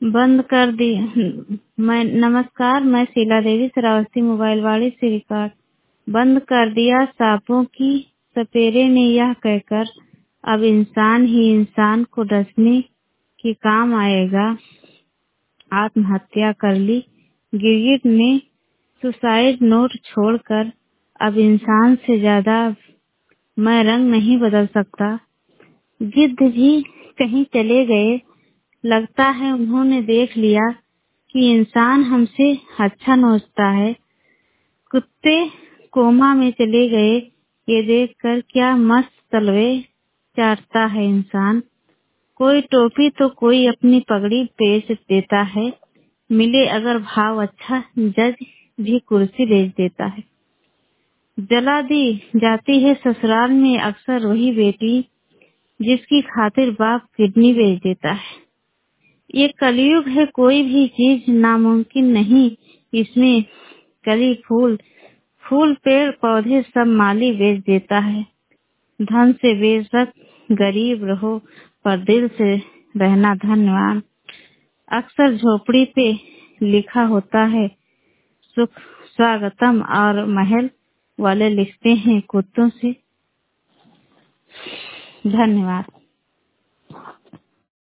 बंद कर दी। मैं नमस्कार, मैं शीला देवी श्रावस्ती मोबाइल वाली से रिकॉर्ड बंद कर दिया सांपों की सपेरे ने यह कहकर अब इंसान ही इंसान को डसने के काम आएगा। आत्महत्या कर ली गिरगिट ने सुसाइड नोट छोड़कर। अब इंसान से ज्यादा मैं रंग नहीं बदल सकता। गिद्ध भी कहीं चले गए, लगता है उन्होंने देख लिया कि इंसान हमसे अच्छा नोचता है। कुत्ते कोमा में चले गए, ये देखकर क्या मस्त तलवे चाटता है इंसान। कोई टोपी तो कोई अपनी पगड़ी बेच देता है, मिले अगर भाव अच्छा जज भी कुर्सी बेच देता है। जला दी जाती है ससुराल में अक्सर वही बेटी जिसकी खातिर बाप किडनी बेच देता है। ये कलयुग है, कोई भी चीज नामुमकिन नहीं इसमें। कली फूल फूल पेड़ पौधे सब माली बेच देता है। धन से बेशक गरीब रहो पर दिल से रहना धनवान। अक्सर झोपड़ी पे लिखा होता है सुख स्वागतम और महल वाले लिखते हैं कुत्तों से। धन्यवाद।